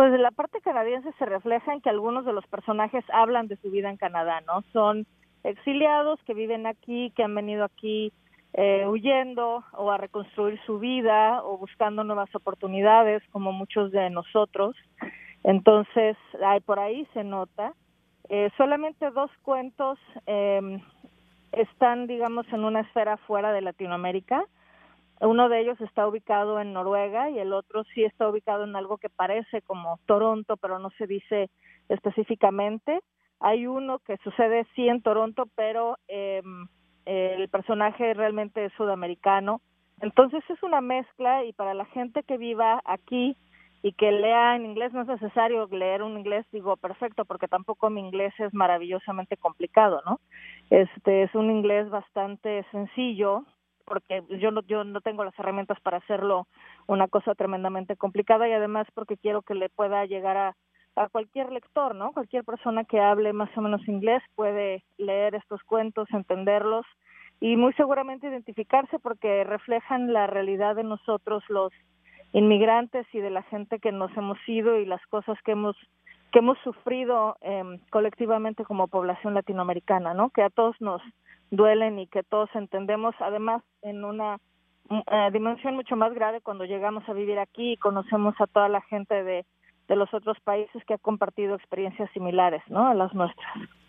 Pues la parte canadiense se refleja en que algunos de los personajes hablan de su vida en Canadá, ¿no? Son exiliados que viven aquí, que han venido aquí huyendo o a reconstruir su vida o buscando nuevas oportunidades, como muchos de nosotros. Entonces, por ahí se nota. Solamente 2 cuentos están, digamos, en una esfera fuera de Latinoamérica. Uno de ellos está ubicado en Noruega y el otro sí está ubicado en algo que parece como Toronto, pero no se dice específicamente. Hay uno que sucede sí en Toronto, pero el personaje realmente es sudamericano. Entonces es una mezcla y para la gente que viva aquí y que lea en inglés, no es necesario leer un inglés, digo, perfecto, porque tampoco mi inglés es maravillosamente complicado, ¿no? Es un inglés bastante sencillo, porque yo no tengo las herramientas para hacerlo una cosa tremendamente complicada y además porque quiero que le pueda llegar a cualquier lector, ¿no? Cualquier persona que hable más o menos inglés puede leer estos cuentos, entenderlos y muy seguramente identificarse porque reflejan la realidad de nosotros los inmigrantes y de la gente que nos hemos ido y las cosas que hemos sufrido colectivamente como población latinoamericana, ¿no? Que a todos nos duelen y que todos entendemos, además en una dimensión mucho más grave cuando llegamos a vivir aquí y conocemos a toda la gente de los otros países que ha compartido experiencias similares, ¿no? A las nuestras.